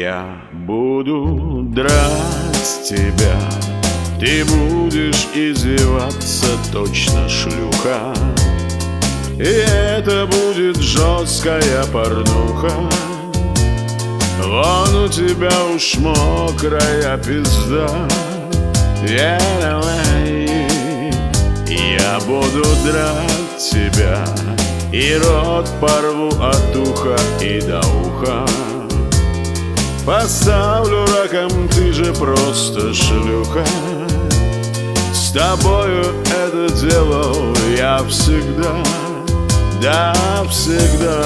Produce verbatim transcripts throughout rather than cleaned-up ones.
Я буду драть тебя, ты будешь извиваться, точно шлюха. И это будет жесткая порнуха. Вон у тебя уж мокрая пизда. Я буду драть тебя, и рот порву от уха и до уха. Поставлю раком, ты же просто шлюха. С тобою это делал я всегда, да всегда.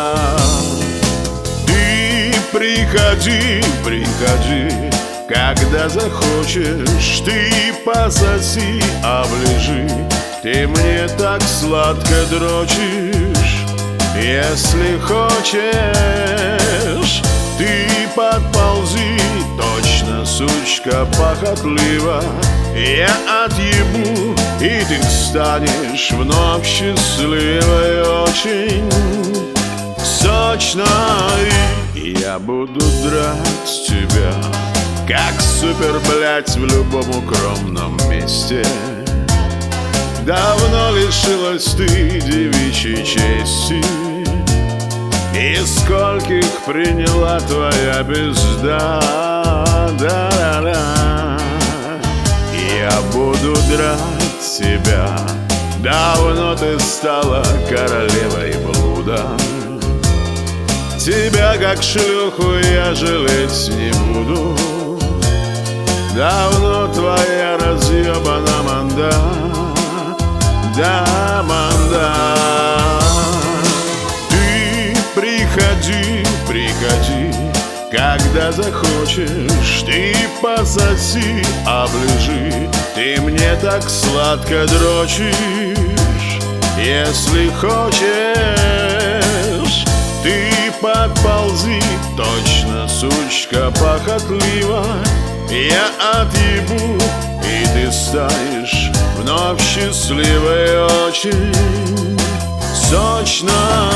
Ты приходи, приходи, когда захочешь. Ты пососи, оближи, ты мне так сладко дрочишь. Если хочешь, ты подползи, точно, сучка похотлива. Я отъебу, и ты станешь вновь счастливой, очень сочной. Я буду драть тебя, как супер, блять, в любом укромном месте. Давно лишилась ты девичьей чести, и скольких приняла твоя пизда, да-да-да. Я буду драть тебя, давно ты стала королевой блуда. Тебя как шлюху я жалеть не буду. Давно твоя разъебана манда, да, манда. Ты приходи, приходи, когда захочешь. Ты пососи, оближи, ты мне так сладко дрочишь. Если хочешь, ты подползи, точно, сучка похотлива. Я отъебу, и ты станешь вновь счастливой, очень сочной.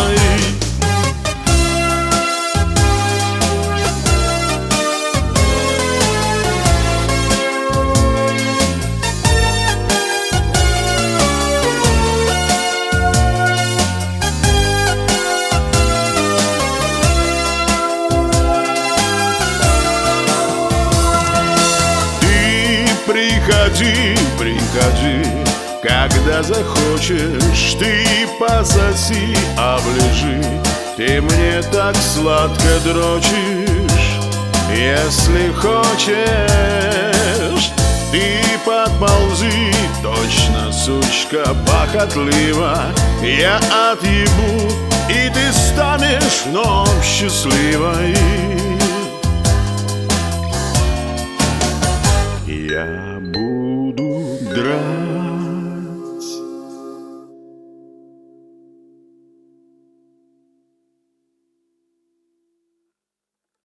Приходи, приходи, когда захочешь. Ты пососи, оближи, ты мне так сладко дрочишь. Если хочешь, ты подползи, точно, сучка похотлива. Я отъебу, и ты станешь вновь счастливой. Я буду драть